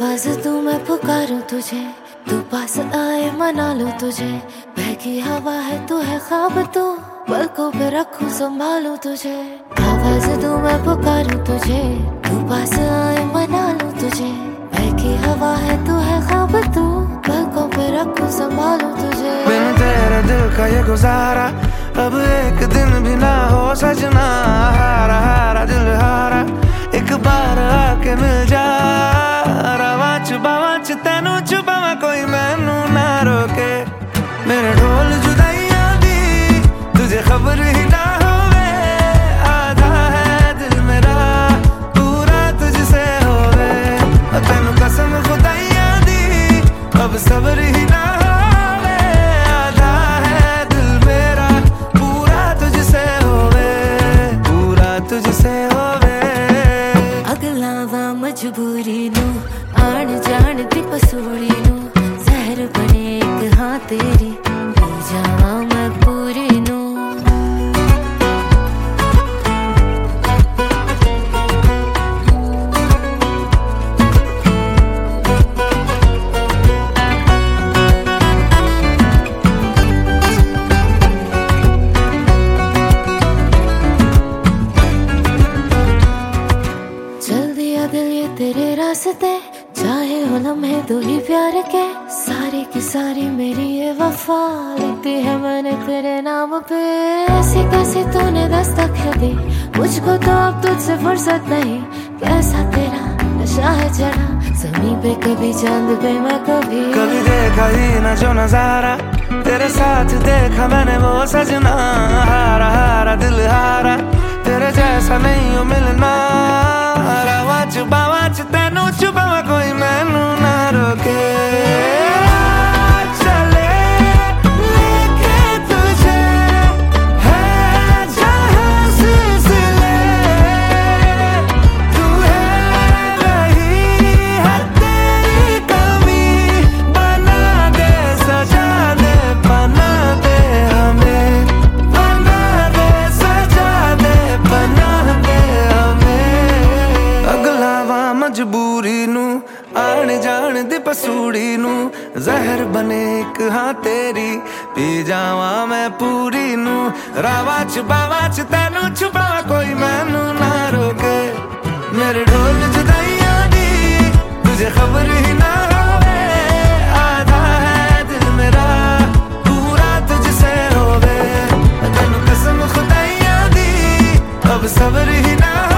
आवाज दूं मैं पुकारूं तुझे, तू पास आए मना लूं तुझे। बहकी हवा है तू है ख्वाब तू, पलकों पे रखूं संभालूं तुझे। आवाज दूं मैं पुकारूं तुझे, तू पास आए मना लूं तुझे। बहकी हवा है तू है ख्वाब तू, पलकों पे रखूं संभालूं तुझे। बिन तेरे दिल का ये गुजारा अब एक दिन भी ना हो सजना। हारा हारा दिल हारा एक बार आके मिल जा। रवा च तेनू छुपावा कोई मैनू ना रोके। मेरे ढोल जुदाइयां दी तुझे खबर ही ना होवे। आधा है दिल मेरा पूरा तुझसे होवे। तेनू कसम खुदाइयां दी अब सब्र ही ना होवे। आधा है दिल मेरा पूरा तुझसे होवे, पूरा तुझसे होवे। अगला वा मजबूरी नू आण जान दी पसूड़ी नू, जहर बने एक हाँ तेरी पी जावा मैं पूरी नू। चल दिया दिल ये तेरे रास्ते, चाहे हो लम्हे दो ही प्यार के। सारी की सारी मेरी ये वफा लिखती है मैंने तेरे नाम पे। ऐसी कैसी तूने दस्तक है दी मुझको तो अब तुझसे फुर्सत नहीं। कैसा तेरा नशा है चढ़ा ज़मीं पे, कभी चांद पे मैं कभी देखा ही ना जो नजारा तेरे साथ देखा मैंने वो सजना। हारा हारा दिल हारा तेरे जैसा नहीं हो मिलना। रवा च तेनू छुपावा कोई मैनू ना रोके। चले लेके तुझे है जहाँ सिलसिले, तू है वही है तेरी कमी। बना दे सजा दे बना दे हमें, बना दे सजा दे बना दे हमें। अगला वा मजबूरी नू आण जान दी पसूड़ी नू, जहर बने एक हाँ तेरी पी जावा मैं पूरी नू। रावा च तेनू छुपावा कोई मैनू ना रोके। मेरे ढोल जुदाइयां दी तुझे खबर ही ना होवे। आधा है दिल मेरा पूरा तुझसे होवे। तेनू कसम खुदाइयां दी अब सब्र ही ना